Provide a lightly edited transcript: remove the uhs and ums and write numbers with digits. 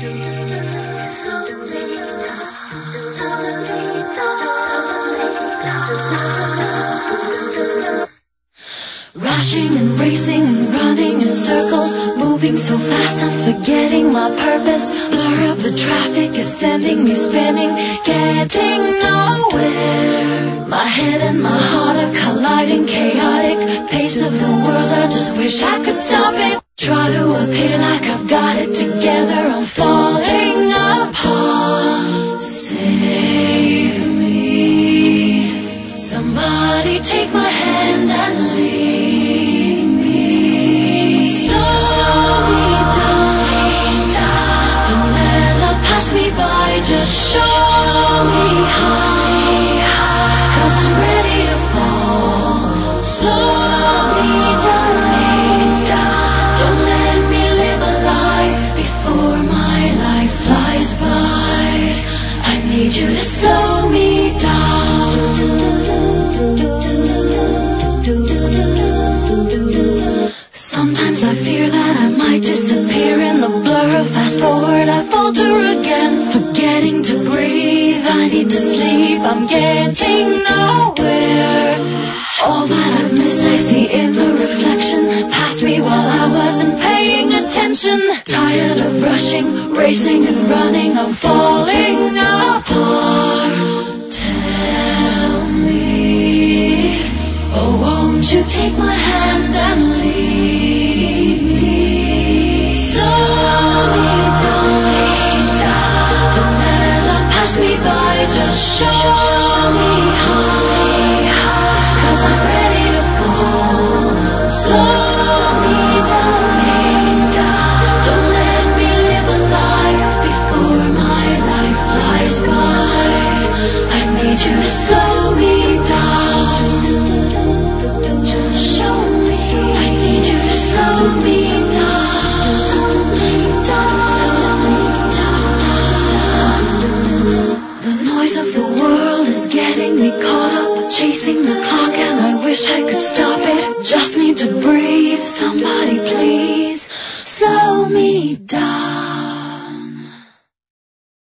Rushing and racing and running in circles, moving so fast I'm forgetting my purpose. Blur of the traffic is sending me spinning, getting nowhere. My head and my heart are colliding, chaotic pace of the world, I just wish I could stop it. Try to appear like I've got it together, I'm falling apart. Save me, somebody take my hand and lead me. Slow me down, don't let love pass me by, just show me high, 'cause I'm ready to fall. Slow me down, don't let me live a lie before my life flies by. I need you to slow me down. Sometimes I fear that I might disappear in the blur of fast forward. I falter again, forgetting to breathe. I need to sleep, I'm getting nowhere. All that I've missed I see in the reflection, past me while I wasn't paying attention. Tired of rushing, racing and running, I'm falling apart. Tell me, oh won't you take my hand and lead me. Slow me down, don't let love pass me by, just show me high, 'cause I'm ready to fall. Slow me down, don't let me live a lie before my life flies by. I need you to slow me down. Just show me. I need you to slow me down. Slow me down. The noise of the world is getting me caught up, chasing the clock and I wish I could stop it. Just need to breathe, somebody please slow me down.